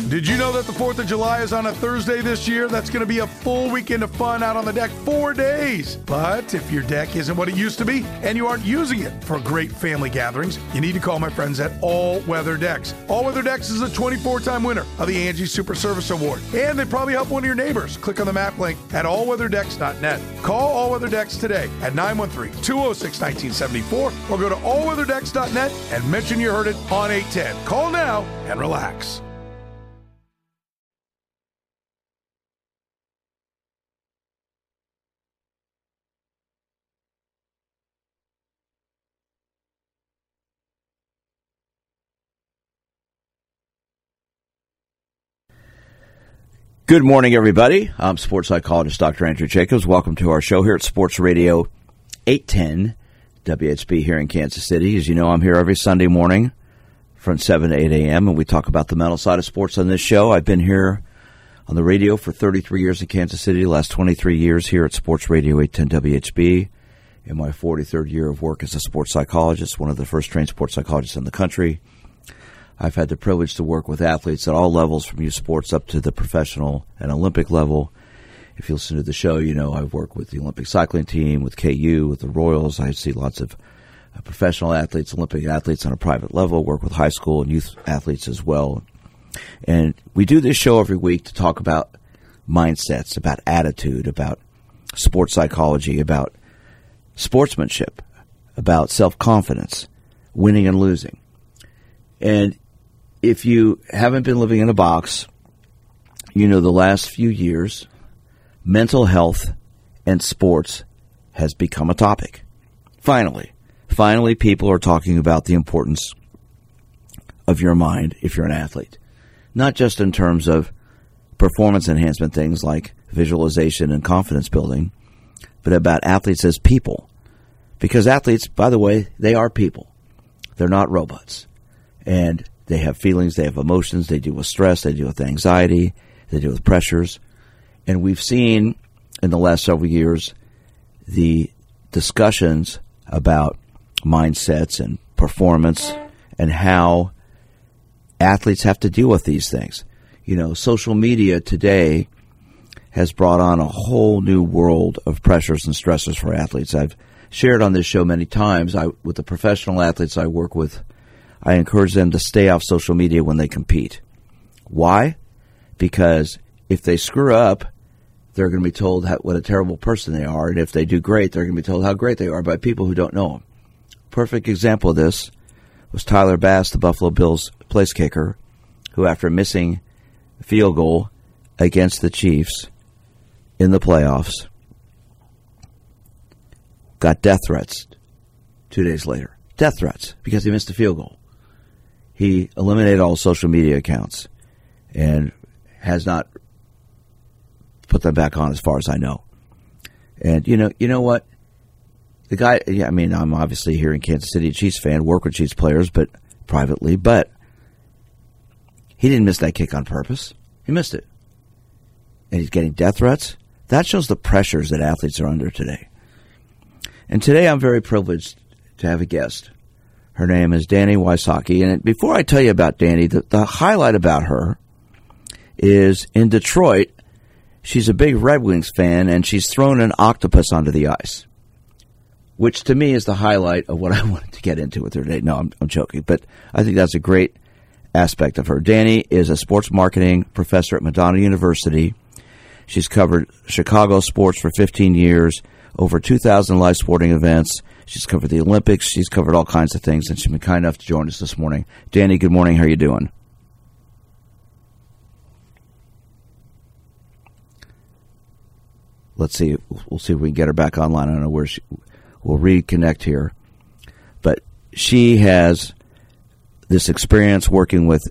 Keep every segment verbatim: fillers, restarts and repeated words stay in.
Did you know that the fourth of July is on a Thursday this year? That's going to be a full weekend of fun out on the deck, four days. But if your deck isn't what it used to be and you aren't using it for great family gatherings, you need to call my friends at All Weather Decks. All Weather Decks is a twenty-four time winner of the Angie Super Service Award. And they probably help one of your neighbors. Click on the map link at all weather decks dot net. Call All Weather Decks today at nine one three, two oh six, one nine seven four or go to all weather decks dot net and mention you heard it on eight ten. Call now and relax. Good morning, everybody. I'm sports psychologist Doctor Andrew Jacobs. Welcome to our show here at Sports Radio eight ten W H B here in Kansas City. As you know, I'm here every Sunday morning from seven to eight a.m., and we talk about the mental side of sports on this show. I've been here on the radio for thirty-three years in Kansas City, the last twenty-three years here at Sports Radio eight ten W H B. In my forty-third year of work as a sports psychologist, one of the first trained sports psychologists in the country. I've had the privilege to work with athletes at all levels, from youth sports up to the professional and Olympic level. If you listen to the show, you know I've worked with the Olympic cycling team, with K U, with the Royals. I see lots of uh, professional athletes, Olympic athletes on a private level, work with high school and youth athletes as well. And we do this show every week to talk about mindsets, about attitude, about sports psychology, about sportsmanship, about self-confidence, winning and losing. And if you haven't been living in a box, you know the last few years, mental health and sports has become a topic. Finally. Finally, people are talking about the importance of your mind if you're an athlete. Not just in terms of performance enhancement things like visualization and confidence building, but about athletes as people. Because athletes, by the way, they are people. They're not robots. And they have feelings, they have emotions, they deal with stress, they deal with anxiety, they deal with pressures. And we've seen in the last several years the discussions about mindsets and performance and how athletes have to deal with these things. You know, social media today has brought on a whole new world of pressures and stressors for athletes. I've shared on this show many times. I, with the professional athletes I work with, I encourage them to stay off social media when they compete. Why? Because if they screw up, they're going to be told how, what a terrible person they are. And if they do great, they're going to be told how great they are by people who don't know them. Perfect example of this was Tyler Bass, the Buffalo Bills place kicker, who after missing a field goal against the Chiefs in the playoffs, got death threats two days later. Death threats because he missed a field goal. He eliminated all social media accounts and has not put them back on as far as I know. And, you know, you know what? The guy, yeah, I mean, I'm obviously here in Kansas City, a Chiefs fan, work with Chiefs players, but privately, but he didn't miss that kick on purpose. He missed it. And he's getting death threats. That shows the pressures that athletes are under today. And today I'm very privileged to have a guest. Her name is Danny Wysocki. And before I tell you about Danny, the, the highlight about her is in Detroit, she's a big Red Wings fan, and she's thrown an octopus onto the ice, which to me is the highlight of what I wanted to get into with her today. No, I'm, I'm joking, but I think that's a great aspect of her. Danny is a sports marketing professor at Madonna University. She's covered Chicago sports for fifteen years, over two thousand live sporting events. She's covered the Olympics. She's covered all kinds of things, and she's been kind enough to join us this morning. Danny, good morning. How are you doing? Let's see. We'll see if we can get her back online. I don't know where she... We'll reconnect here. But she has this experience working with,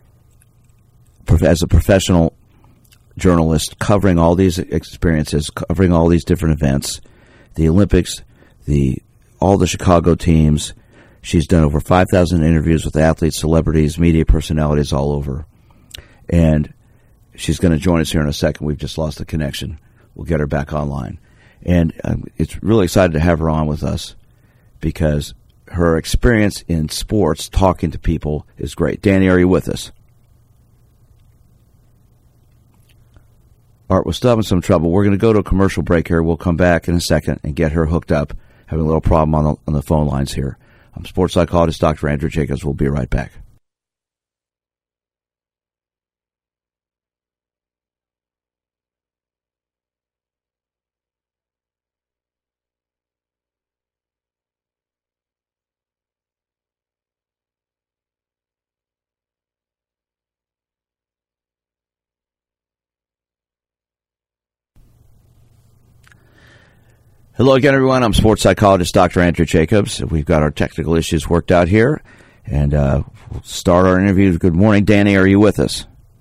as a professional journalist, covering all these experiences, covering all these different events, the Olympics, the all the Chicago teams. She's done over five thousand interviews with athletes, celebrities, media personalities all over. And she's going to join us here in a second. We've just lost the connection. We'll get her back online. And um, it's really excited to have her on with us because her experience in sports, talking to people, is great. Danny, are you with us? All right, we're still having some trouble. We're going to go to a commercial break here. We'll come back in a second and get her hooked up. Having a little problem on the, on the phone lines here. I'm sports psychologist Doctor Andrew Jacobs. We'll be right back. Hello again, everyone. I'm sports psychologist Doctor Andrew Jacobs. We've got our technical issues worked out here, and uh, we'll start our interview. Good morning, Danny. Are you with us?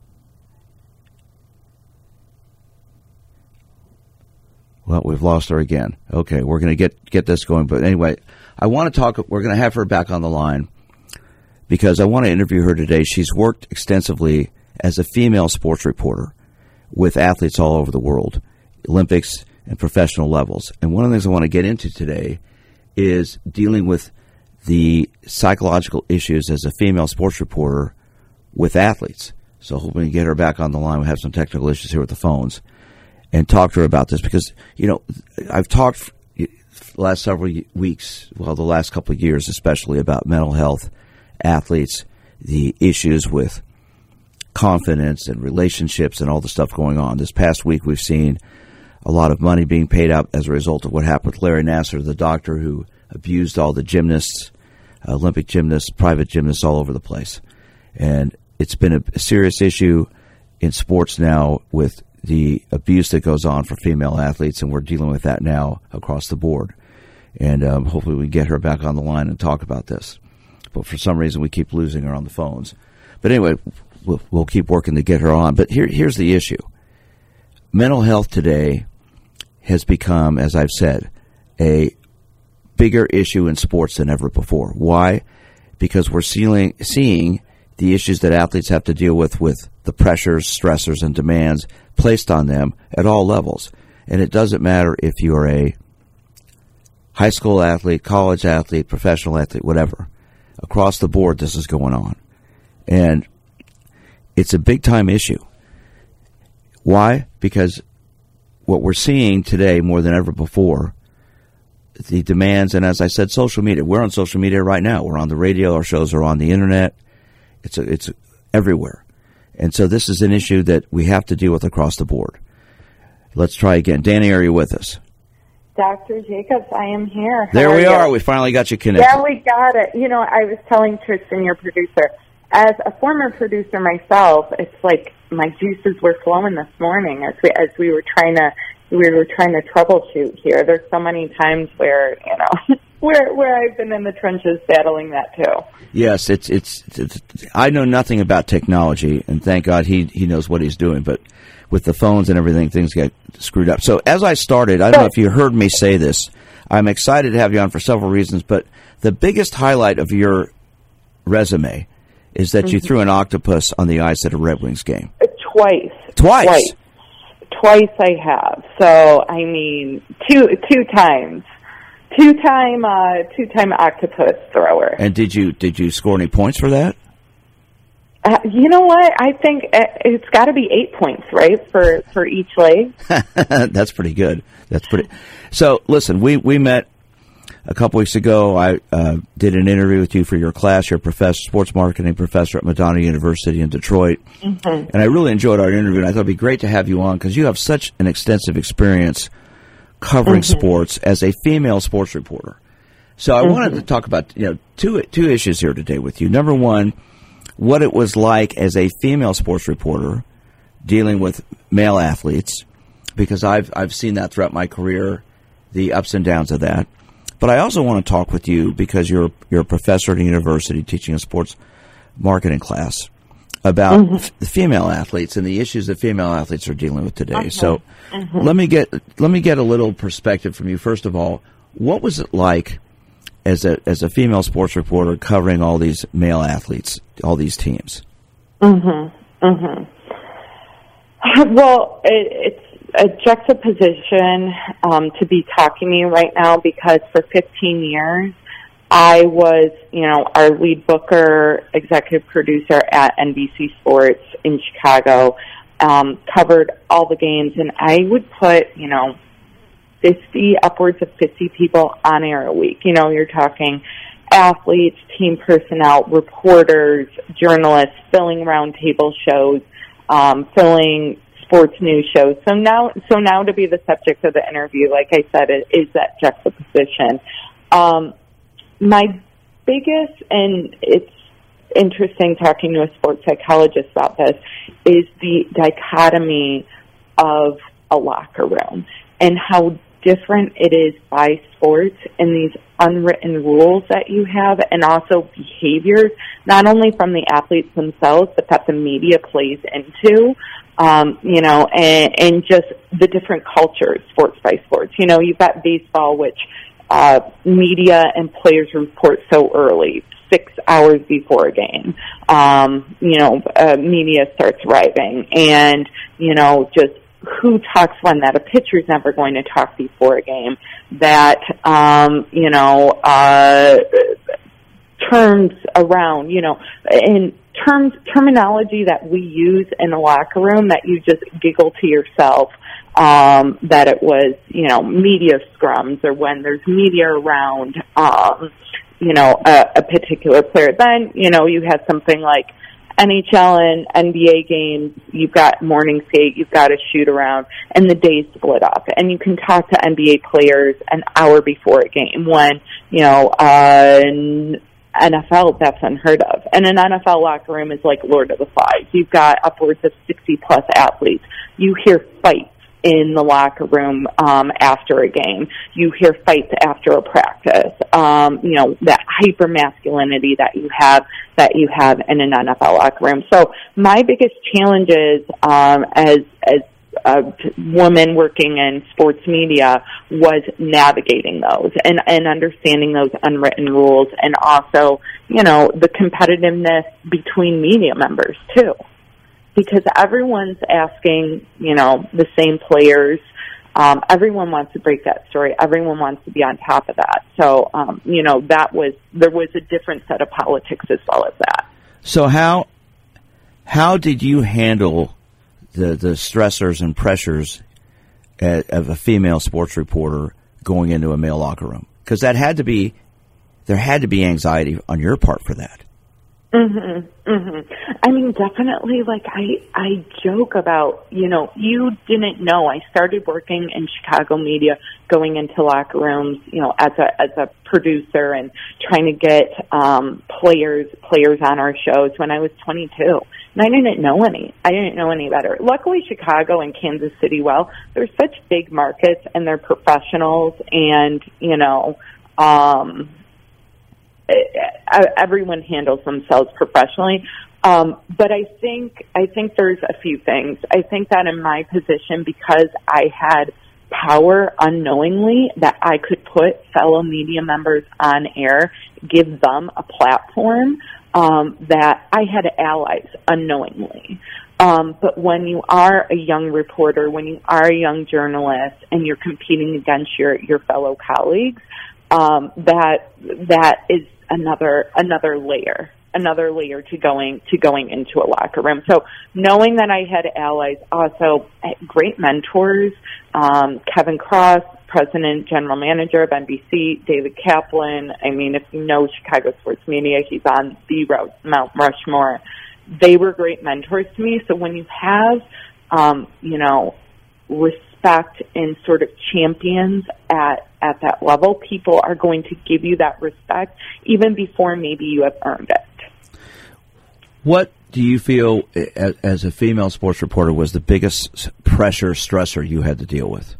Well, we've lost her again. Okay, we're going to get get this going. But anyway, I want to talk. We're going to have her back on the line because I want to interview her today. She's worked extensively as a female sports reporter with athletes all over the world, Olympics and professional levels. And one of the things I want to get into today is dealing with the psychological issues as a female sports reporter with athletes. So hoping to get her back on the line. We have some technical issues here with the phones and talk to her about this because, you know, I've talked the last several weeks, well, the last couple of years especially, about mental health, athletes, the issues with confidence and relationships and all the stuff going on. This past week we've seen a lot of money being paid out as a result of what happened with Larry Nassar, the doctor who abused all the gymnasts, uh, Olympic gymnasts, private gymnasts all over the place. And it's been a, a serious issue in sports now with the abuse that goes on for female athletes, and we're dealing with that now across the board. And um, hopefully we can get her back on the line and talk about this. But for some reason we keep losing her on the phones. But anyway, we'll, we'll keep working to get her on. But here, here's the issue. Mental health today has become, as I've said, a bigger issue in sports than ever before. Why? Because we're seeing, seeing the issues that athletes have to deal with with the pressures, stressors, and demands placed on them at all levels. And it doesn't matter if you're a high school athlete, college athlete, professional athlete, whatever. Across the board, this is going on. And it's a big-time issue. Why? Because what we're seeing today more than ever before, the demands, and as I said, social media. We're on social media right now. We're on the radio. Our shows are on the internet. It's a, it's everywhere. And so this is an issue that we have to deal with across the board. Let's try again. Danny, are you with us? Doctor Jacobs, I am here. How there we are. are. We finally got you connected. Yeah, we got it. You know, I was telling Tristan, your producer, as a former producer myself, it's like my juices were flowing this morning as we as we were trying to we were trying to troubleshoot here. There's so many times where you know where where I've been in the trenches battling that too. Yes, it's, it's it's I know nothing about technology, and thank God he he knows what he's doing. But with the phones and everything, things get screwed up. So as I started, I don't know if you heard me say this. I'm excited to have you on for several reasons, but the biggest highlight of your resume is that mm-hmm. you threw an octopus on the ice at a Red Wings game. Twice. Twice? Twice. Twice I have. So, I mean, two two times. Two-time uh, two-time octopus thrower. And did you did you score any points for that? Uh, you know what? I think it's got to be eight points, right, for, for each leg? That's pretty good. That's pretty. So, listen, we, we met a couple weeks ago. I uh, did an interview with you for your class, your professor, sports marketing professor at Madonna University in Detroit. Mm-hmm. And I really enjoyed our interview, and I thought it would be great to have you on because you have such an extensive experience covering mm-hmm. sports as a female sports reporter. So I mm-hmm. wanted to talk about you know two two issues here today with you. Number one, what it was like as a female sports reporter dealing with male athletes, because I've I've seen that throughout my career, the ups and downs of that. But I also want to talk with you because you're you're a professor at a university teaching a sports marketing class about mm-hmm. f- the female athletes and the issues that female athletes are dealing with today. Okay. So mm-hmm. let me get let me get a little perspective from you. First of all, what was it like as a as a female sports reporter covering all these male athletes, all these teams? Mm-hmm. Mm-hmm. Well, it, it's a juxtaposition um, to be talking to you right now because for fifteen years I was, you know, our lead booker, executive producer at N B C Sports in Chicago. um, covered all the games, and I would put, you know, fifty, upwards of fifty people on air a week. You know, you're talking athletes, team personnel, reporters, journalists, filling roundtable shows, um, filling sports news shows. So now, so now to be the subject of the interview, like I said, it is that juxtaposition. Um, my biggest, and it's interesting talking to a sports psychologist about this, is the dichotomy of a locker room and how different it is by sports and these unwritten rules that you have, and also behaviors, not only from the athletes themselves, but that the media plays into, um, you know, and, and just the different cultures, sports by sports. You know, you've got baseball, which uh, media and players report so early, six hours before a game. Um, you know, uh, media starts arriving, and, you know, just who talks when, that a pitcher's never going to talk before a game, that, um, you know, uh, terms around, you know, in terms, terminology that we use in the locker room that you just giggle to yourself, um, that it was, you know, media scrums, or when there's media around, um, you know, a, a particular player. Then, you know, you have something like N H L and N B A games, you've got morning skate, you've got a shoot around, and the days split up. And you can talk to N B A players an hour before a game, when, you know, uh, in N F L, that's unheard of. And an N F L locker room is like Lord of the Flies. You've got upwards of sixty plus athletes. You hear fights in the locker room um, after a game. You hear fights after a practice. Um, you know, that hyper masculinity that you have that you have in an N F L locker room. So my biggest challenges um, as as a woman working in sports media was navigating those and, and understanding those unwritten rules, and also, you know, the competitiveness between media members too. Because everyone's asking, you know, the same players. Um, everyone wants to break that story. Everyone wants to be on top of that. So, um, you know, that was, there was a different set of politics as well as that. So how how did you handle the, the stressors and pressures of a female sports reporter going into a male locker room? Because that had to be, there had to be anxiety on your part for that. Mhm, mhm. I mean, definitely. Like I, I joke about, you know, you didn't know. I started working in Chicago media, going into locker rooms, you know, as a as a producer and trying to get um, players players on our shows when I was twenty-two, and I didn't know any. I didn't know any better. Luckily, Chicago and Kansas City, well, they're such big markets and they're professionals, and you know. Um, everyone handles themselves professionally. Um, but I think, I think there's a few things. I think that in my position, because I had power unknowingly, that I could put fellow media members on air, give them a platform, um, that I had allies unknowingly. Um, but when you are a young reporter, when you are a young journalist, and you're competing against your, your fellow colleagues, um, that, that is another, another layer, another layer to going, to going into a locker room. So knowing that I had allies, also great mentors, um, Kevin Cross, president, general manager of N B C, David Kaplan. I mean, if you know Chicago sports media, he's on the Mount Rushmore. They were great mentors to me. So when you have, um, you know, respect and sort of champions at, at that level, people are going to give you that respect even before maybe you have earned it. What do you feel, as a female sports reporter, was the biggest pressure, stressor you had to deal with?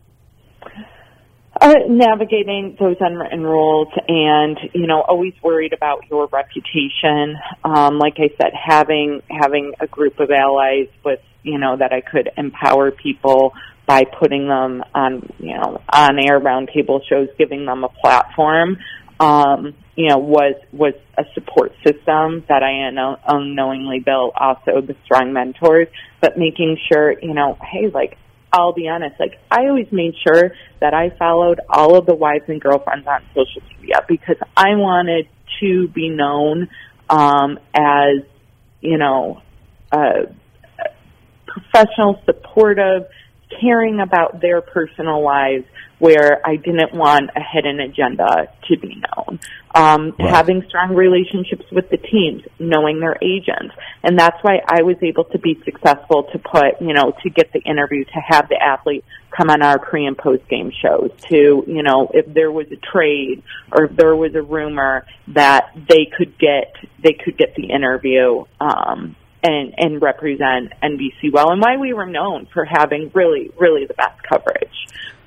Uh, navigating those unwritten rules, and, you know, always worried about your reputation. Um, like I said, having having a group of allies with, you know, that I could empower people by putting them on, you know, on air roundtable shows, giving them a platform, um, you know, was was a support system that I unknowingly built. Also, the strong mentors, but making sure, you know, hey, like, I'll be honest, like, I always made sure that I followed all of the wives and girlfriends on social media, because I wanted to be known um, as, you know, a professional, supportive, caring about their personal lives, where I didn't want a hidden agenda to be known. Um, right. Having strong relationships with the teams, knowing their agents. And that's why I was able to be successful to put, you know, to get the interview, to have the athlete come on our pre and post game shows, to, you know, if there was a trade or if there was a rumor, that they could get, they could get the interview, um, and, and represent N B C well, and why we were known for having really, really the best coverage.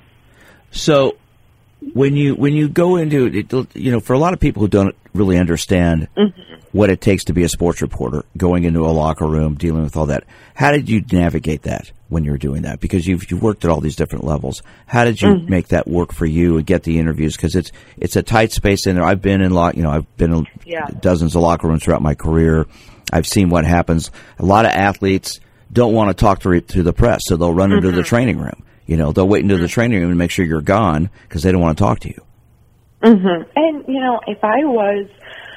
So when you when you go into it, you know, for a lot of people who don't really understand mm-hmm. what it takes to be a sports reporter, going into a locker room, dealing with all that, how did you navigate that when you were doing that? Because you've you've worked at all these different levels. How did you mm-hmm. make that work for you and get the interviews? Because it's it's a tight space in there. I've been in lo- you know I've been in yeah. dozens of locker rooms throughout my career. I've seen what happens. A lot of athletes don't want to talk to, to the press, so they'll run mm-hmm. into the training room. You know, they'll wait into the training room and make sure you're gone because they don't want to talk to you. Mm-hmm. And, you know, if I was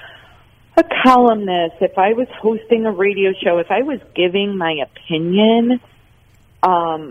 a columnist, if I was hosting a radio show, if I was giving my opinion, um,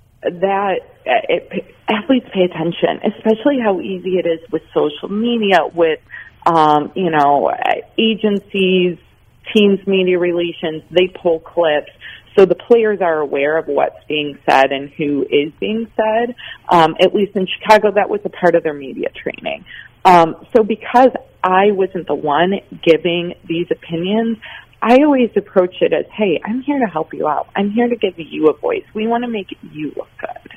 that it, athletes pay attention, especially how easy it is with social media, with, um, you know, agencies, teams, media relations, they pull clips. So the players are aware of what's being said and who is being said. Um, at least in Chicago, that was a part of their media training. Um, so because I wasn't the one giving these opinions, I always approach it as, hey, I'm here to help you out. I'm here to give you a voice. We want to make you look good.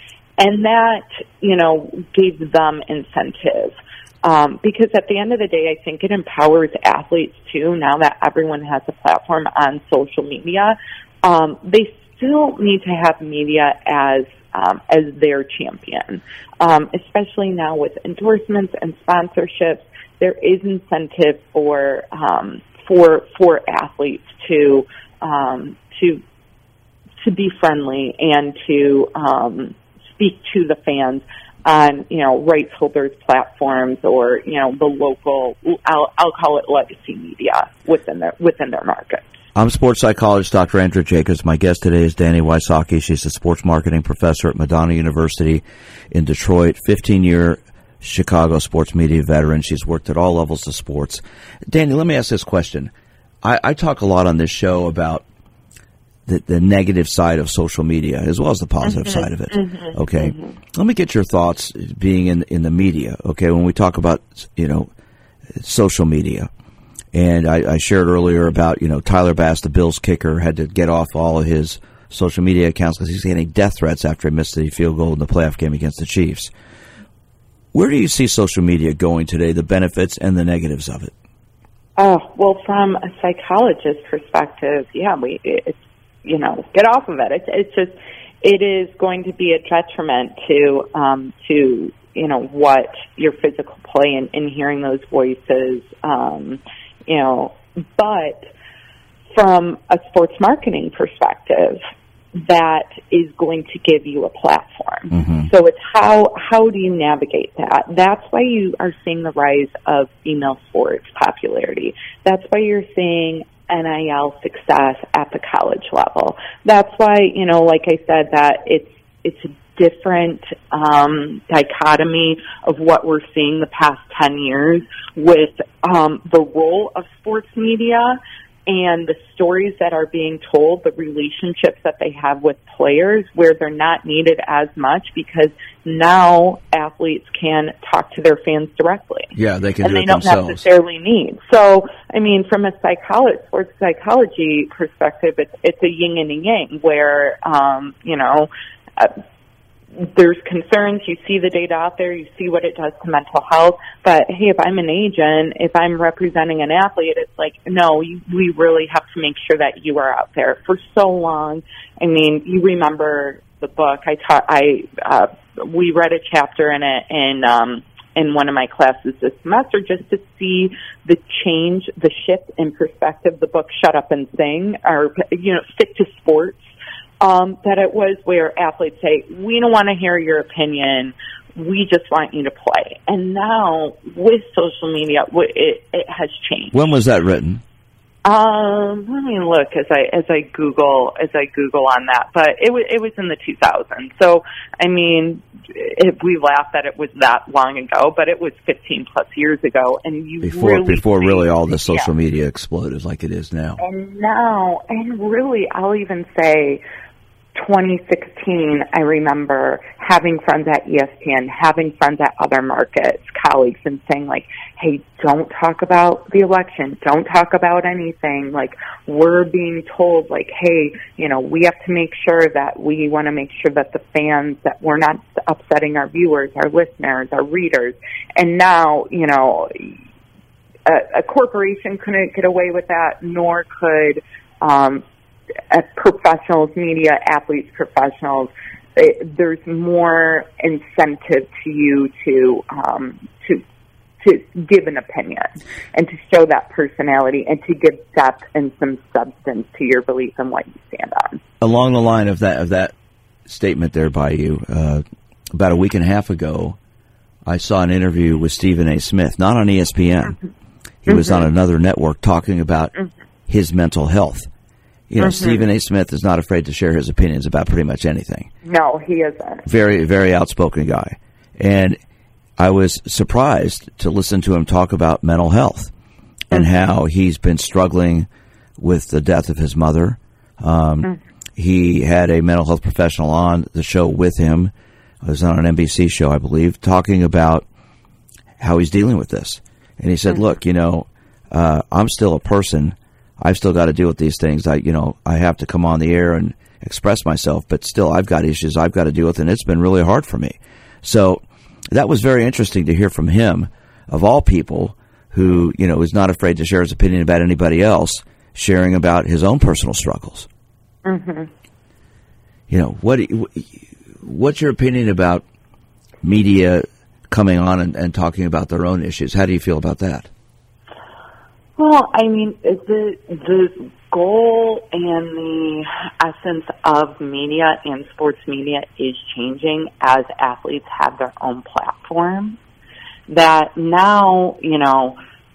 And that, you know, gave them incentive. Um, because at the end of the day, I think it empowers athletes too, now that everyone has a platform on social media. Um, they still need to have media as um, as their champion, um, especially now with endorsements and sponsorships. There is incentive for um, for for athletes to um, to to be friendly and to um, speak to the fans on, you know, rights holders platforms, or, you know, the local, I'll, I'll call it legacy media within their within their market. I'm sports psychologist Doctor Andrea Jacobs. My guest today is Danny Wysocki. She's a sports marketing professor at Madonna University in Detroit, fifteen-year Chicago sports media veteran. She's worked at all levels of sports. Danny, let me ask this question. I, I talk a lot on this show about the, the negative side of social media as well as the positive mm-hmm. side of it. Mm-hmm. Okay. Mm-hmm. Let me get your thoughts being in in the media. Okay. When we talk about, you know, social media. And I, I shared earlier about, you know, Tyler Bass, the Bills kicker, had to get off all of his social media accounts because he's getting death threats after he missed the field goal in the playoff game against the Chiefs. Where do you see social media going today, the benefits and the negatives of it? Oh, well, from a psychologist perspective, yeah, we, it's, you know, get off of it. It's, it's just, it is going to be a detriment to, um, to, you know, what your physical play and, and hearing those voices, um, you know, but from a sports marketing perspective, that is going to give you a platform. Mm-hmm. So it's how, how do you navigate that? That's why you are seeing the rise of female sports popularity. That's why you're seeing N I L success at the college level. That's why, you know, like I said, that it's, it's a different um, dichotomy of what we're seeing the past ten years with um, the role of sports media and the stories that are being told, the relationships that they have with players, where they're not needed as much because now athletes can talk to their fans directly. Yeah, they can and do they it don't themselves. necessarily need. So, I mean, from a psychology, sports psychology perspective, it's, it's a yin and a yang where, um, you know, uh, there's concerns, you see the data out there, you see what it does to mental health, but hey, if I'm an agent, if I'm representing an athlete, it's like, no, you, we really have to make sure that you are out there. For so long, I mean, you remember the book, I taught, I, uh, we read a chapter in it in, um, in one of my classes this semester just to see the change, the shift in perspective, the book Shut Up and Sing, or, you know, Stick to Sports. Um, that it was where athletes say, we don't want to hear your opinion, we just want you to play. And now, with social media, it, it has changed. When was that written? Um, let me look as I as I Google as I Google on that, but it was it was in the two thousands. So I mean, it, we laugh that it was that long ago, but it was fifteen plus years ago, and you before really before see, really all the social yeah. media exploded like it is now. And now, and really, I'll even say, twenty sixteen, I remember having friends at E S P N, having friends at other markets, colleagues, and saying, like, hey, don't talk about the election. Don't talk about anything. Like, we're being told, like, hey, you know, we have to make sure that we want to make sure that the fans, that we're not upsetting our viewers, our listeners, our readers. And now, you know, a, a corporation couldn't get away with that, nor could um as professionals, media, athletes, professionals, it, there's more incentive to you to um, to to give an opinion and to show that personality and to give depth and some substance to your belief and what you stand on. Along the line of that of that statement there by you, uh, about a week and a half ago, I saw an interview with Stephen A. Smith, not on E S P N. Mm-hmm. He was mm-hmm. on another network talking about mm-hmm. his mental health. You know, mm-hmm. Stephen A. Smith is not afraid to share his opinions about pretty much anything. No, he isn't. Very, very outspoken guy. And I was surprised to listen to him talk about mental health and mm-hmm. how he's been struggling with the death of his mother. Um, mm-hmm. He had a mental health professional on the show with him. It was on an N B C show, I believe, talking about how he's dealing with this. And he said, mm-hmm. look, you know, uh, I'm still a person. I've still got to deal with these things. I, you know, I have to come on the air and express myself, but still I've got issues I've got to deal with, and it's been really hard for me. So that was very interesting to hear from him, of all people, who, you know, is not afraid to share his opinion about anybody else, sharing about his own personal struggles. Mm-hmm. You know, what, what's your opinion about media coming on and, and talking about their own issues? How do you feel about that? Well, I mean, the the goal and the essence of media and sports media is changing as athletes have their own platform. That now, you know,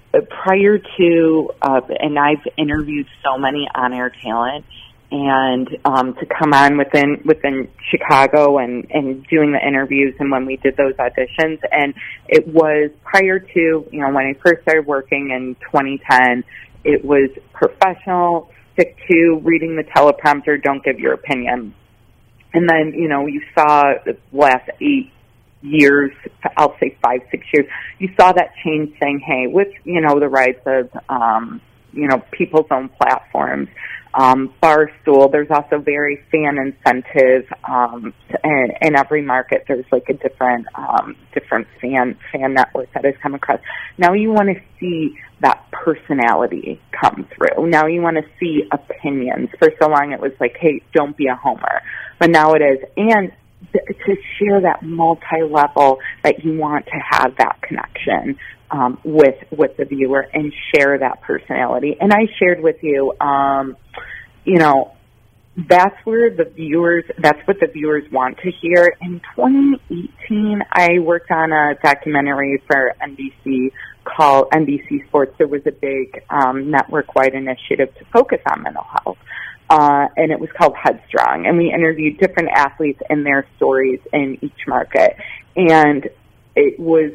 prior to, uh, and I've interviewed so many on-air talent, and um, to come on within within Chicago and, and doing the interviews and when we did those auditions. And it was prior to, you know, when I first started working in twenty ten, it was professional, stick to reading the teleprompter, don't give your opinion. And then, you know, you saw the last eight years, I'll say five, six years, you saw that change saying, hey, with, you know, the rise of, um, you know, people's own platforms, Um, Barstool, there's also very fan incentive, um, and in every market there's like a different, um, different fan, fan network that has come across. Now you want to see that personality come through. Now you want to see opinions. For so long it was like, hey, don't be a homer. But now it is. And th- to share that multi-level that you want to have that connection, um, with, with the viewer and share that personality. And I shared with you, um, you know, that's where the viewers, that's what the viewers want to hear. In twenty eighteen, I worked on a documentary for N B C called N B C Sports. There was a big um, network-wide initiative to focus on mental health, uh, and it was called Headstrong. And we interviewed different athletes and their stories in each market. And it was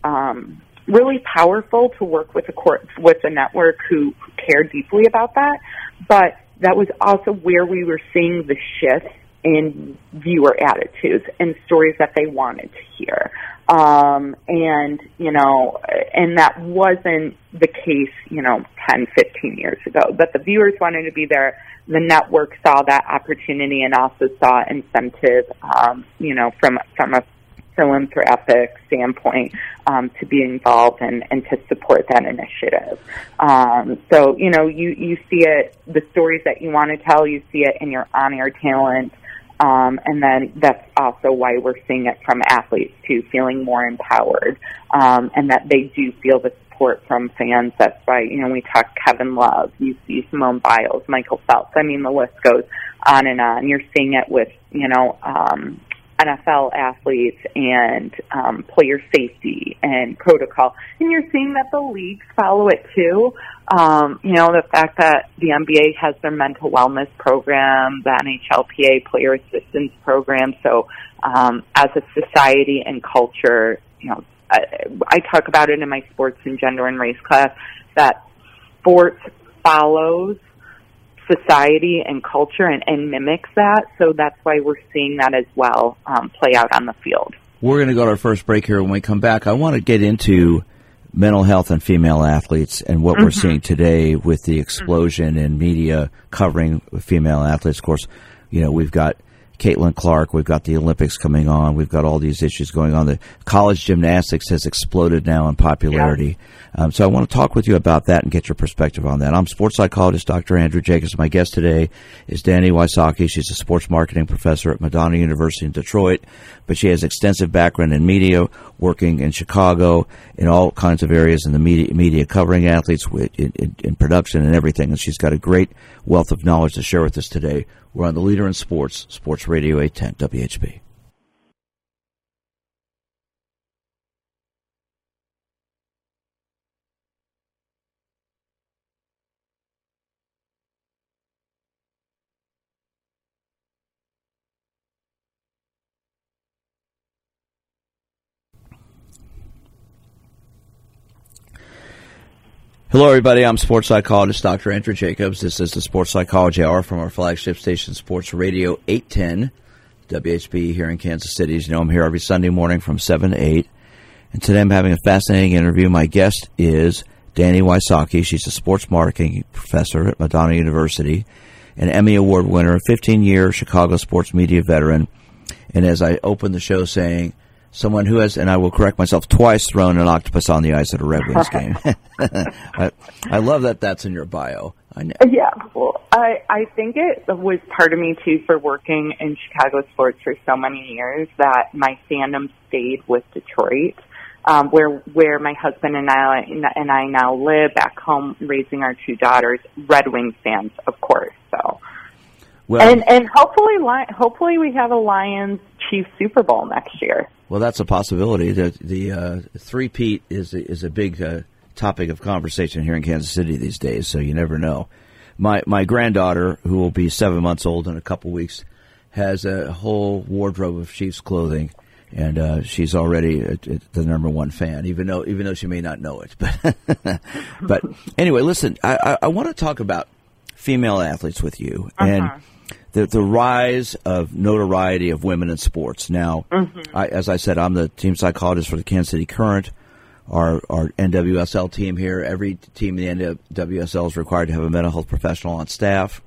um, really powerful to work with a court, with a network who, who cared deeply about that. But that was also where we were seeing the shift in viewer attitudes and stories that they wanted to hear. Um, and, you know, and that wasn't the case, you know, ten, fifteen years ago. But the viewers wanted to be there. The network saw that opportunity and also saw incentive, um, you know, from, from a philanthropic standpoint, um, to be involved and, and to support that initiative. Um, so, you know, you, you see it, the stories that you want to tell, you see it in your on-air talent. Um, and then that's also why we're seeing it from athletes too, feeling more empowered, um, and that they do feel the support from fans. That's why, you know, we talk Kevin Love, you see Simone Biles, Michael Phelps. I mean, the list goes on and on. You're seeing it with, you know, um, N F L athletes and um, player safety and protocol. And you're seeing that the leagues follow it too. Um, you know, the fact that the N B A has their mental wellness program, the N H L P A player assistance program. So um, as a society and culture, you know, I, I talk about it in my sports and gender and race class, that sports follows society and culture and, and mimics that. So that's why we're seeing that as well um, play out on the field. We're going to go to our first break here. When we come back, I want to get into mental health and female athletes and what mm-hmm. we're seeing today with the explosion mm-hmm. in media covering female athletes. Of course, you know, we've got Caitlin Clark, we've got the Olympics coming on, we've got all these issues going on. The college gymnastics has exploded now in popularity. Yeah. Um, so I want to talk with you about that and get your perspective on that. I'm sports psychologist Doctor Andrew Jacobs. My guest today is Danny Wysocki. She's a sports marketing professor at Madonna University in Detroit, but she has extensive background in media, working in Chicago, in all kinds of areas in the media, media covering athletes, with, in, in, in production and everything. And she's got a great wealth of knowledge to share with us today. We're on the Leader in Sports, Sports Radio eight ten W H B. Hello, everybody. I'm sports psychologist Doctor Andrew Jacobs. This is the Sports Psychology Hour from our flagship station, Sports Radio eight ten W H B here in Kansas City. As you know, I'm here every Sunday morning from seven to eight. And today I'm having a fascinating interview. My guest is Danny Wysocki. She's a sports marketing professor at Madonna University, an Emmy Award winner, a fifteen-year Chicago sports media veteran. And as I opened the show saying, someone who has, and I will correct myself, twice thrown an octopus on the ice at a Red Wings game. I, I love that that's in your bio. I know. Yeah, well, I, I think it was part of me, too, for working in Chicago sports for so many years, that my fandom stayed with Detroit, um, where where my husband and I, and I now live, back home raising our two daughters, Red Wings fans, of course, so... Well, and and hopefully, hopefully we have a Lions Chiefs Super Bowl next year. Well, that's a possibility. The the uh, three-peat is is a big uh, topic of conversation here in Kansas City these days. So you never know. My my granddaughter, who will be seven months old in a couple weeks, has a whole wardrobe of Chiefs clothing, and uh, she's already a, a, the number one fan, even though even though she may not know it. But but anyway, listen, I I, I want to talk about female athletes with you uh-huh. and. The, the rise of notoriety of women in sports. Now, mm-hmm. I, as I said, I'm the team psychologist for the Kansas City Current, our, our N W S L team here. Every team in the N W S L is required to have a mental health professional on staff.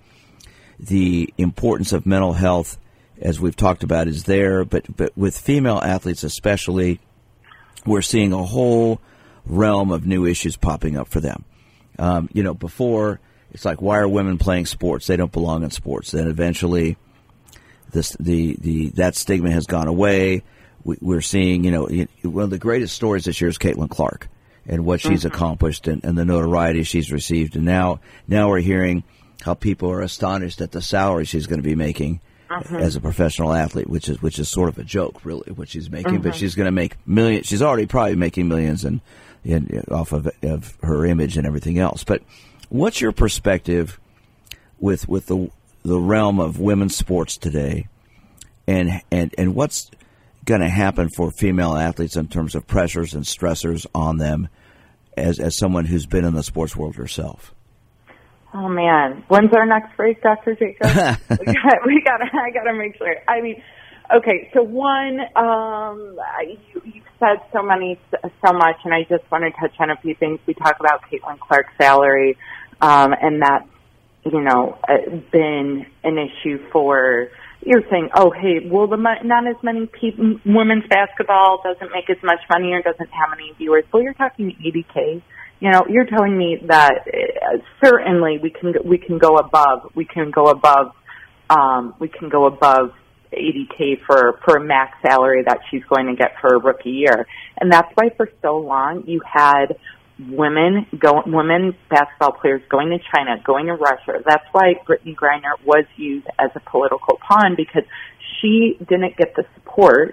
The importance of mental health, as we've talked about, is there. But, but with female athletes especially, we're seeing a whole realm of new issues popping up for them. Um, you know, before... It's like, why are women playing sports? They don't belong in sports. Then eventually, this the, the that stigma has gone away. We, we're seeing, you know, one of the greatest stories this year is Caitlin Clark and what she's mm-hmm. accomplished and, and the notoriety she's received. And now, now we're hearing how people are astonished at the salary she's going to be making mm-hmm. as a professional athlete, which is which is sort of a joke, really, what she's making. Mm-hmm. But she's going to make millions. She's already probably making millions and in, in, off of of her image and everything else. But what's your perspective with with the the realm of women's sports today, and and, and what's going to happen for female athletes in terms of pressures and stressors on them, as as someone who's been in the sports world herself? Oh man, when's our next break, Doctor Jacobs? we got we got I got to make sure. I mean, okay, so one, um, you, you've said so many so much, and I just want to touch on a few things. We talk about Caitlin Clark's salary. Um, and that's, you know, uh, been an issue for, you're saying, oh, hey, well, the not as many people, women's basketball doesn't make as much money or doesn't have any viewers. Well, you're talking eighty K. You know, you're telling me that uh, certainly we can we can go above we can go above um, we can go above eighty K for for a max salary that she's going to get for a rookie year, and that's why for so long you had women go, women basketball players going to China, going to Russia. That's why Brittany Griner was used as a political pawn, because she didn't get the support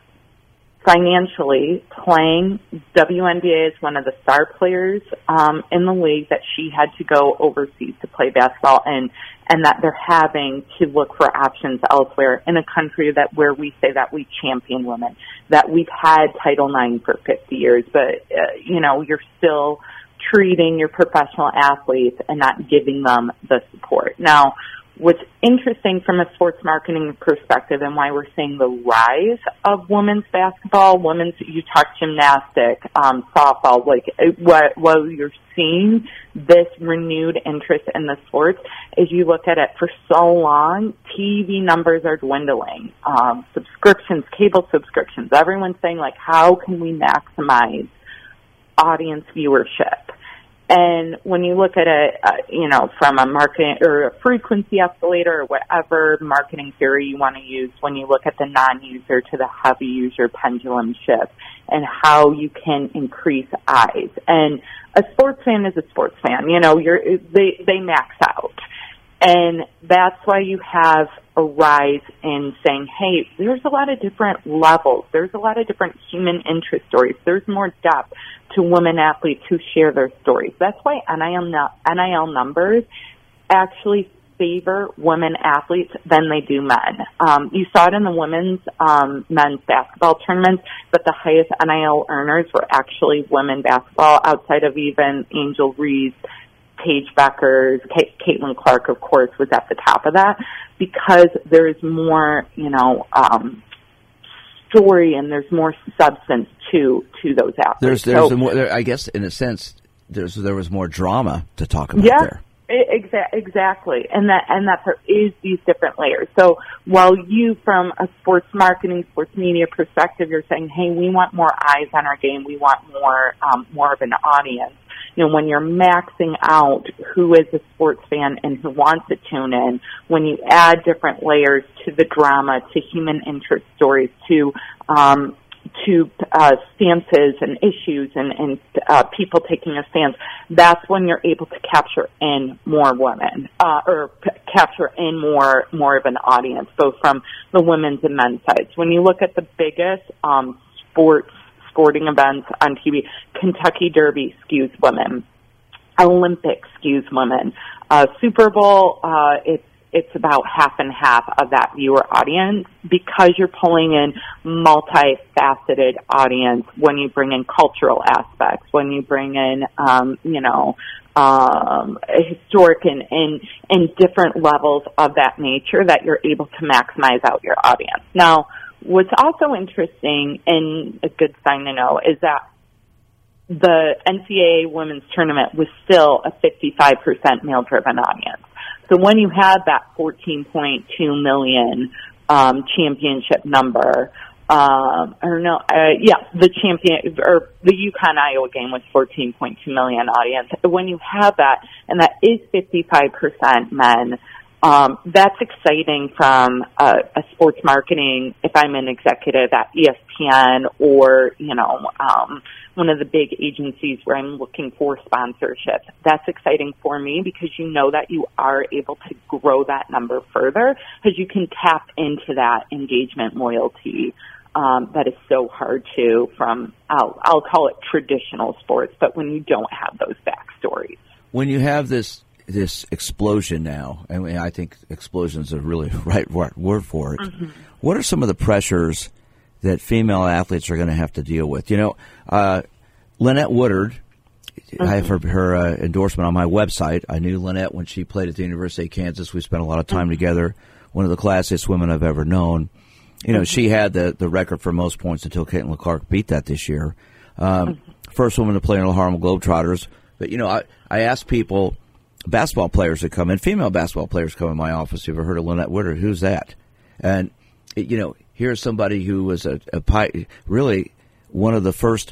financially playing W N B A as one of the star players um, in the league, that she had to go overseas to play basketball, and and that they're having to look for options elsewhere in a country that where we say that we champion women, that we've had Title nine for fifty years, but uh, you know, you're still treating your professional athletes and not giving them the support. Now, what's interesting from a sports marketing perspective and why we're seeing the rise of women's basketball, women's, you talk gymnastic, um, softball, like what, what you're seeing this renewed interest in the sports is you look at it for so long, T V numbers are dwindling, um, subscriptions, cable subscriptions, everyone's saying like, how can we maximize audience viewership? And when you look at it, uh, you know, from a marketing or a frequency escalator or whatever marketing theory you want to use, when you look at the non-user to the heavy user pendulum shift and how you can increase eyes. And a sports fan is a sports fan. You know, you're, they, they max out. And that's why you have a rise in saying, hey, there's a lot of different levels. There's a lot of different human interest stories. There's more depth to women athletes who share their stories. That's why N I L, N I L numbers actually favor women athletes than they do men. Um, you saw it in the women's um, men's basketball tournaments, but the highest N I L earners were actually women basketball outside of even Angel Reese, Paige Beckers, Kate, Caitlin Clark, of course, was at the top of that because there's more, you know, um, story and there's more substance to to those athletes. There's, there's so, a more, there, I guess, in a sense, there's there was more drama to talk about yeah, there. Exa- exactly, and that and that there is these different layers. So while you, from a sports marketing, sports media perspective, you're saying, hey, we want more eyes on our game, we want more um, more of an audience. You know, when you're maxing out who is a sports fan and who wants to tune in, when you add different layers to the drama, to human interest stories, to um, to uh, stances and issues and, and uh, people taking a stance, that's when you're able to capture in more women uh, or p- capture in more more of an audience, both from the women's and men's sides. When you look at the biggest um, sports sporting events on T V, Kentucky Derby skews women, Olympics skews women, uh, Super Bowl, uh, it's it's about half and half of that viewer audience because you're pulling in multifaceted audience when you bring in cultural aspects, when you bring in, um, you know, um, historic and, and, and different levels of that nature that you're able to maximize out your audience. Now, what's also interesting and a good sign to know is that the N C double A women's tournament was still a fifty-five percent male-driven audience. So when you had that fourteen point two million um, championship number, um, or no, uh, yeah, the champion or the UConn Iowa game was fourteen point two million audience. When you have that, and that is fifty-five percent men. Um, that's exciting from a, a sports marketing, if I'm an executive at E S P N or, you know, um, one of the big agencies where I'm looking for sponsorships. That's exciting for me because you know that you are able to grow that number further because you can tap into that engagement loyalty um, that is so hard to from, I'll, I'll call it traditional sports, but when you don't have those backstories. When you have this this explosion now, and I think explosion is a really right word for it. Mm-hmm. What are some of the pressures that female athletes are going to have to deal with? You know, uh, Lynette Woodard, mm-hmm. I have her, her uh, endorsement on my website. I knew Lynette when she played at the University of Kansas. We spent a lot of time mm-hmm. together. One of the classiest women I've ever known. You know, mm-hmm. she had the, the record for most points until Caitlin Clark beat that this year. Um, mm-hmm. First woman to play in the Harlem Globetrotters. But, you know, I, I asked people, basketball players that come in, female basketball players come in my office. You ever heard of Lynette Woodard? Who's that? And, you know, here's somebody who was a, a really one of the first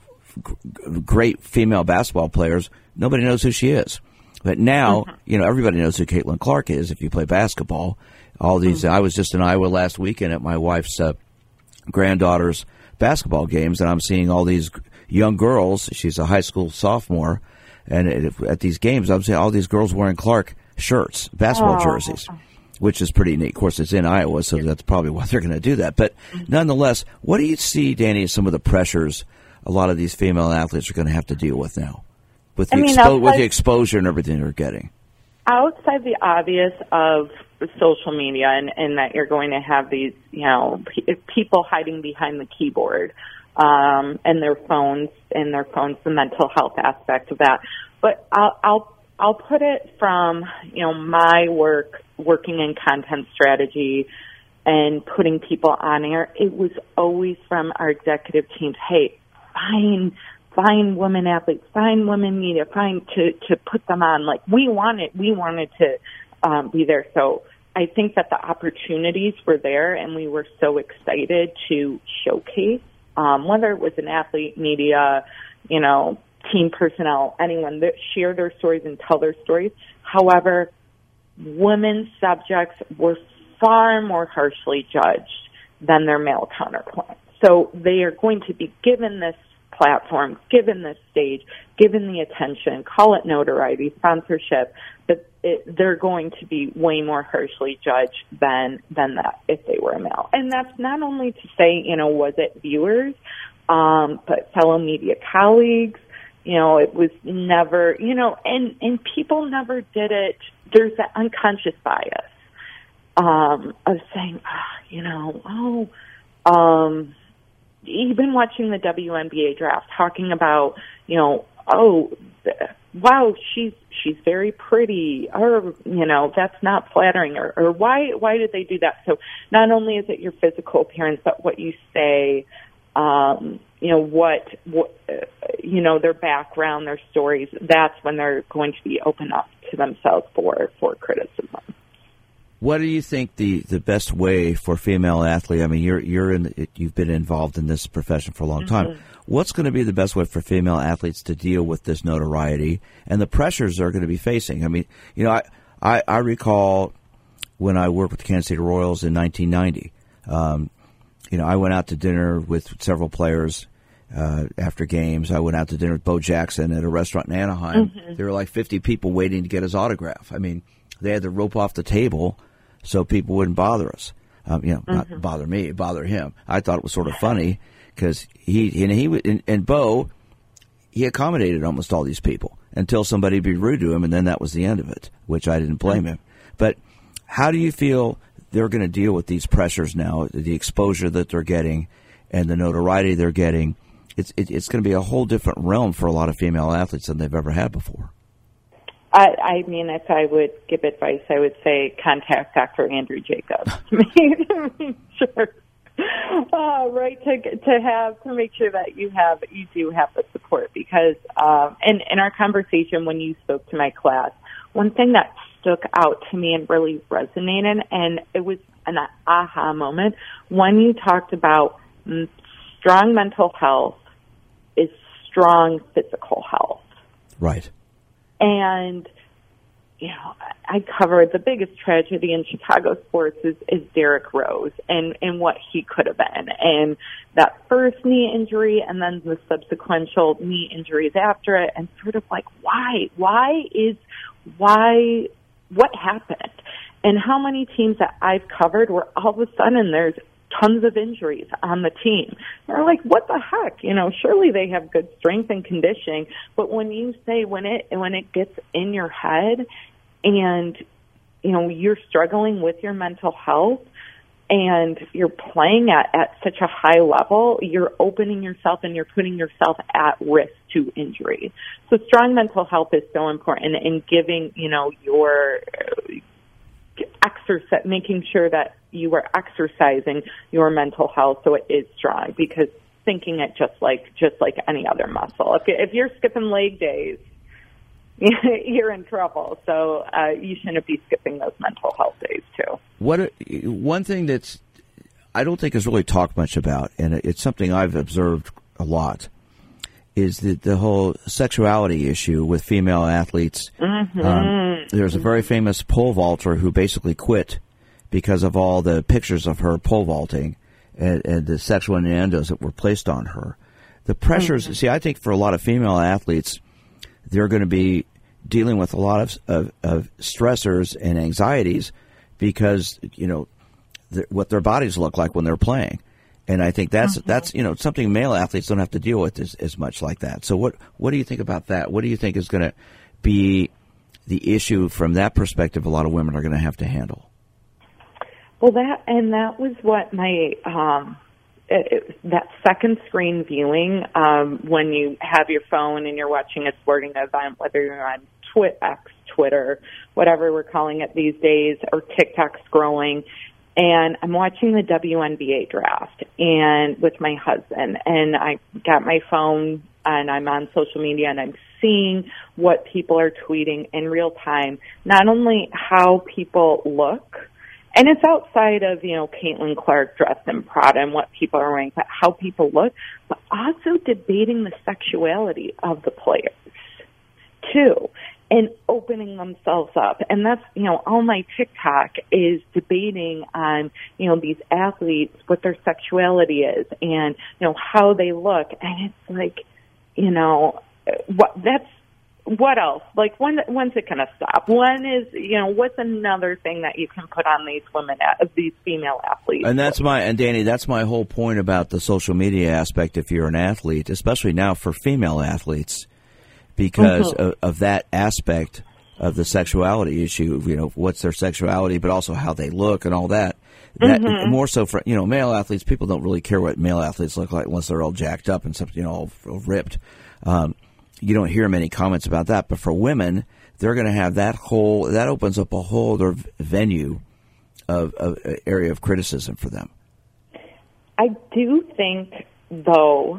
great female basketball players. Nobody knows who she is. But now, mm-hmm. you know, everybody knows who Caitlin Clark is if you play basketball. All these, mm-hmm. I was just in Iowa last weekend at my wife's uh, granddaughter's basketball games, and I'm seeing all these young girls. She's a high school sophomore. And at these games, I'm seeing all these girls wearing Clark shirts, basketball oh. jerseys. which is pretty neat. Of course, it's in Iowa, so that's probably why they're going to do that. But nonetheless, what do you see, Danny, as some of the pressures a lot of these female athletes are going to have to deal with now with the, I mean, expo- outside, with the exposure and everything they're getting? Outside the obvious of social media and, and that you're going to have these, you know, p- people hiding behind the keyboard um, and their phones, and their phones, the mental health aspect of that. But I'll, I'll I'll put it from, you know, my work, working in content strategy and putting people on air. It was always from our executive teams, hey, find, find women athletes, find women media, find to, to put them on. Like, we wanted, we wanted to um, be there. So I think that the opportunities were there, and we were so excited to showcase, um, whether it was an athlete, media, you know, team personnel, anyone that share their stories and tell their stories. However, women's subjects were far more harshly judged than their male counterparts. So they are going to be given this platform, given this stage, given the attention, call it notoriety, sponsorship, but it, they're going to be way more harshly judged than than that if they were a male. And that's not only to say, you know, was it viewers, um, but fellow media colleagues. You know, it was never, you know, and, and people never did it. There's that unconscious bias um, of saying, ah, you know, oh, um, even watching the W N B A draft, talking about, you know, oh, wow, she's she's very pretty, or, you know, that's not flattering, or, or why why did they do that? So not only is it your physical appearance, but what you say, um, you know, what, what uh, you know, their background, their stories, that's when they're going to be open up to themselves for, for criticism. What do you think the, the best way for female athlete? I mean, you're you're in you've been involved in this profession for a long time. Mm-hmm. What's going to be the best way for female athletes to deal with this notoriety and the pressures they're going to be facing? I mean, you know, I I, I recall when I worked with the Kansas City Royals in nineteen ninety. Um, you know, I went out to dinner with several players uh, after games. I went out to dinner with Bo Jackson at a restaurant in Anaheim. Mm-hmm. There were like fifty people waiting to get his autograph. I mean, they had to rope off the table so people wouldn't bother us. Um, you know, mm-hmm. not bother me, bother him. I thought it was sort of funny because he and he and, and Bo, he accommodated almost all these people until somebody would be rude to him, and then that was the end of it, which I didn't blame mm-hmm. him. But how do you feel they're going to deal with these pressures now, the exposure that they're getting and the notoriety they're getting? It's it, it's going to be a whole different realm for a lot of female athletes than they've ever had before. I, I mean, if I would give advice, I would say contact Doctor Andrew Jacobs to make sure, uh, right, to to have to make sure that you have you do have the support. Because um, in in our conversation when you spoke to my class, one thing that stuck out to me and really resonated, and it was an aha moment when you talked about strong mental health is strong physical health. Right. And, you know, I covered the biggest tragedy in Chicago sports is, is Derrick Rose and, and what he could have been. And that first knee injury and then the subsequent knee injuries after it, and sort of like, why? Why is, why, what happened? And how many teams that I've covered where all of a sudden there's tons of injuries on the team. They're like, what the heck? You know, surely they have good strength and conditioning. But when you say when it when it gets in your head and, you know, you're struggling with your mental health and you're playing at, at such a high level, you're opening yourself and you're putting yourself at risk to injury. So strong mental health is so important in giving, you know, your exercise, making sure that you are exercising your mental health so it is strong, because thinking it just like just like any other muscle. If, if you're skipping leg days, you're in trouble. So uh, you shouldn't be skipping those mental health days too. What one thing that's I don't think is really talked much about, and it's something I've observed a lot, is the, the whole sexuality issue with female athletes. Mm-hmm. Um, there's a very famous pole vaulter who basically quit because of all the pictures of her pole vaulting and, and the sexual innuendos that were placed on her. The pressures, mm-hmm. see, I think for a lot of female athletes, they're going to be dealing with a lot of, of, of stressors and anxieties because, you know, what their bodies look like when they're playing. And I think that's, mm-hmm. that's you know, something male athletes don't have to deal with as, as much like that. So what, what do you think about that? What do you think is going to be the issue from that perspective a lot of women are going to have to handle? Well, that, and that was what my, um, it, it, that second screen viewing, um, when you have your phone and you're watching a sporting event, whether you're on Twi- X, Twitter, whatever we're calling it these days, or TikTok scrolling, and I'm watching the W N B A draft and with my husband, and I got my phone and I'm on social media and I'm seeing what people are tweeting in real time, not only how people look, and it's outside of, you know, Caitlin Clark dressed in Prada and what people are wearing, but how people look, but also debating the sexuality of the players, too, and opening themselves up. And that's, you know, all my TikTok is debating on, you know, these athletes, what their sexuality is and, you know, how they look. And it's like, you know, what that's, what else? Like, when, when's it going to stop? When is, you know, what's another thing that you can put on these women, these female athletes? And that's my, and Danny, that's my whole point about the social media aspect if you're an athlete, especially now for female athletes, because mm-hmm. of, of that aspect of the sexuality issue, you know, what's their sexuality, but also how they look and all that. That mm-hmm. more so for, you know, male athletes, people don't really care what male athletes look like unless they're all jacked up and something, you know, all, all ripped. Um, You don't hear many comments about that, but for women, they're going to have that whole, that opens up a whole other venue of, of uh, area of criticism for them. I do think, though,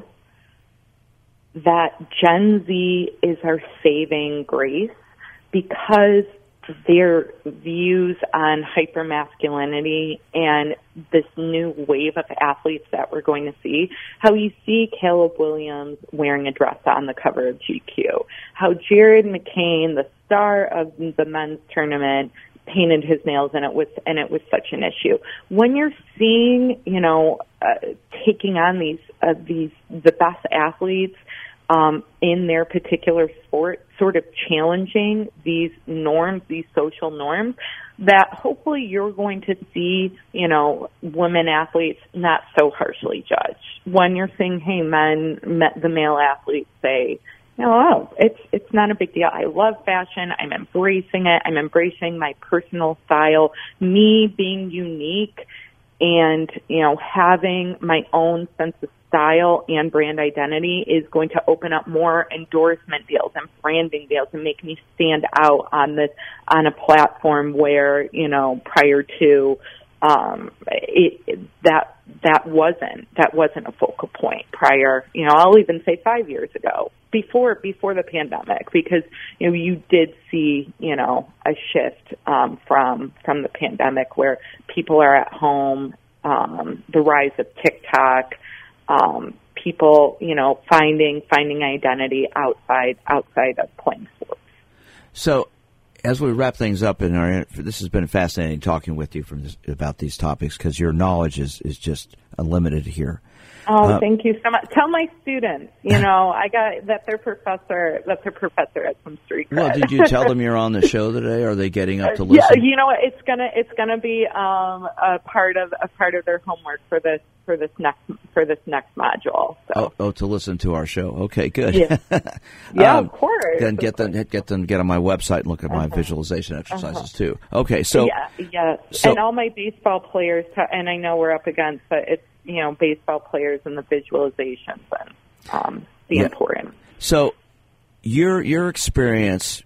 that Gen Z is our saving grace because their views on hypermasculinity and this new wave of athletes that we're going to see, how you see Caleb Williams wearing a dress on the cover of G Q, how Jared McCain, the star of the men's tournament, painted his nails, and it was and it was such an issue. When you're seeing, you know, uh, taking on these uh, these the best athletes Um, in their particular sport, sort of challenging these norms, these social norms, that hopefully you're going to see, you know, women athletes not so harshly judged. When you're seeing, hey, men, the male athletes say, you know, oh, it's, it's not a big deal. I love fashion. I'm embracing it. I'm embracing my personal style, me being unique and, you know, having my own sense of style and brand identity is going to open up more endorsement deals and branding deals and make me stand out on this, on a platform where, you know, prior to, um, it, it, that, that wasn't, that wasn't a focal point prior, you know, I'll even say five years ago, before, before the pandemic, because, you know, you did see, you know, a shift, um, from, from the pandemic where people are at home, um, the rise of TikTok, Um, people, you know, finding finding identity outside outside of playing sports. So, as we wrap things up, in our this has been fascinating talking with you from this, about these topics because your knowledge is, is just unlimited here. Oh, uh, thank you so much. Tell my students, you know, I got that their professor, that their professor had some street cred. Well, did you tell them you're on the show today? Are they getting up to listen? Yeah, you know what? It's gonna it's gonna be um, a part of a part of their homework for this for this next for this next module. So. Oh, oh, to listen to our show. Okay, good. Yeah, yeah um, of course. Then get them get them get on my website and look at my uh-huh. visualization exercises uh-huh. too. Okay, so yeah, yeah, so, and all my baseball players, and I know we're up against, but it's, you know, baseball players and the visualizations and um, the yeah. important. So your your experience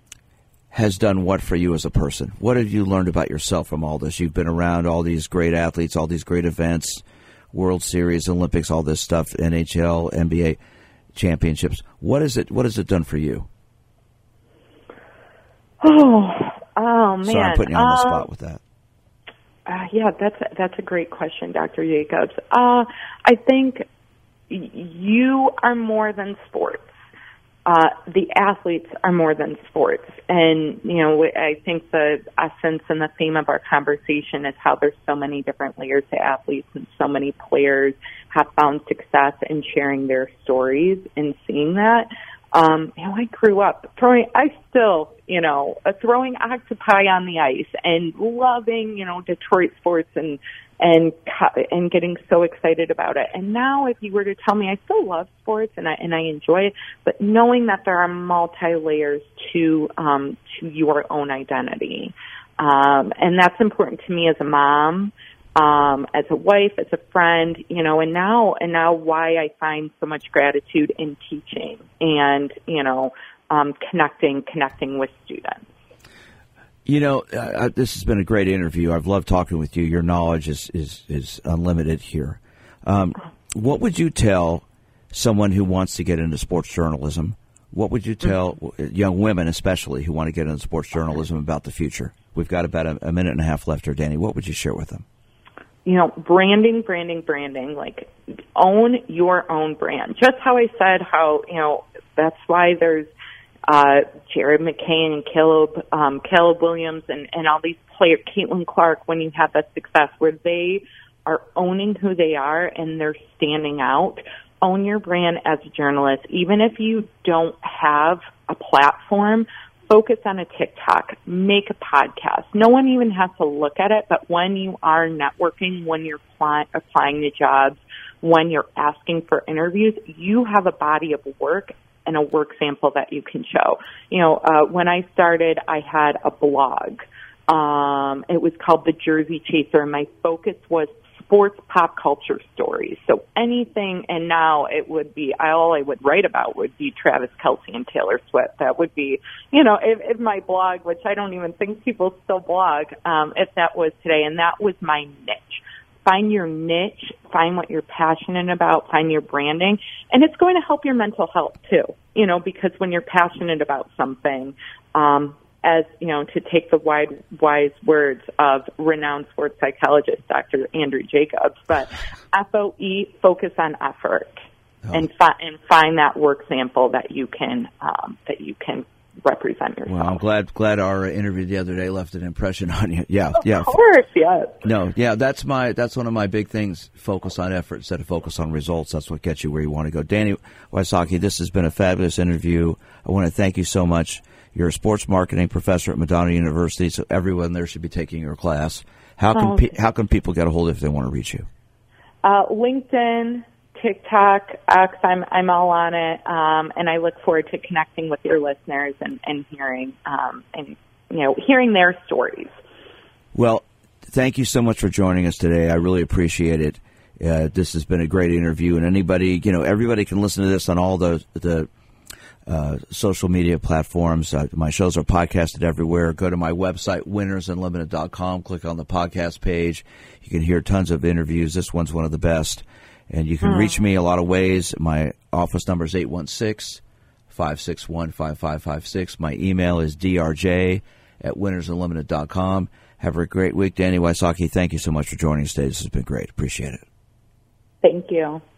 has done what for you as a person? What have you learned about yourself from all this? You've been around all these great athletes, all these great events, World Series, Olympics, all this stuff, N H L, N B A championships. What is it? What has it done for you? Oh, oh man! So I'm putting you on the um, spot with that. Uh, yeah, that's a, that's a great question, Doctor Jacobs. Uh, I think y- you are more than sports. Uh, the athletes are more than sports. And, you know, I think the essence and the theme of our conversation is how there's so many different layers to athletes and so many players have found success in sharing their stories and seeing that. Um, you know, I grew up throwing, I still, you know, uh, throwing octopi on the ice and loving, you know, Detroit sports and, and, and getting so excited about it. And now if you were to tell me, I still love sports and I, and I enjoy it, but knowing that there are multi-layers to, um, to your own identity. Um, and that's important to me as a mom, um, as a wife, as a friend, you know, and now, and now why I find so much gratitude in teaching and, you know, um, connecting, connecting with students. You know, uh, this has been a great interview. I've loved talking with you. Your knowledge is, is, is unlimited here. Um, what would you tell someone who wants to get into sports journalism? What would you tell mm-hmm. young women, especially, who want to get into sports journalism about the future? We've got about a, a minute and a half left here, Danny. What would you share with them? You know, branding, branding, branding, like own your own brand. Just how I said how, you know, that's why there's uh, Jared McCain and Caleb, um, Caleb Williams and, and all these players, Caitlin Clark, when you have that success where they are owning who they are and they're standing out. Own your brand as a journalist. Even if you don't have a platform, focus on a TikTok, make a podcast. No one even has to look at it, but when you are networking, when you're apply, applying to jobs, when you're asking for interviews, you have a body of work and a work sample that you can show. You know, uh, when I started, I had a blog. Um, it was called The Jersey Chaser, and my focus was sports pop culture stories. So anything, and now it would be, all I would write about would be Travis Kelce and Taylor Swift. That would be, you know, if, if my blog, which I don't even think people still blog, um, if that was today, and that was my niche. Find your niche, find what you're passionate about, find your branding, and it's going to help your mental health too, you know, because when you're passionate about something, um, as, you know, to take the wide, wise words of renowned sports psychologist, Doctor Andrew Jacobs, but F O E, focus on effort, oh. and, fi- and find that work sample that you can, um, that you can represent yourself. Well, I'm glad, glad our interview the other day left an impression on you. Yeah. Of yeah. Of course, yes. No, yeah, that's my, that's one of my big things. Focus on effort instead of focus on results. That's what gets you where you want to go. Danny Wysocki, this has been a fabulous interview. I want to thank you so much. You're a sports marketing professor at Madonna University, so everyone there should be taking your class. How can oh, pe- how can people get a hold of you if they want to reach you? Uh, LinkedIn, TikTok, X, I'm I'm all on it, um, and I look forward to connecting with your listeners and, and hearing um, and you know hearing their stories. Well, thank you so much for joining us today. I really appreciate it. Uh, this has been a great interview, and anybody, you know, everybody can listen to this on all the the. Uh, social media platforms. Uh, my shows are podcasted everywhere. Go to my website, winners unlimited dot com. Click on the podcast page. You can hear tons of interviews. This one's one of the best. And you can mm. reach me a lot of ways. My office number is eight one six, five six one, five five five six. My email is d r j at winners unlimited dot com. Have a great week. Danny Wysocki, thank you so much for joining us today. This has been great. Appreciate it. Thank you.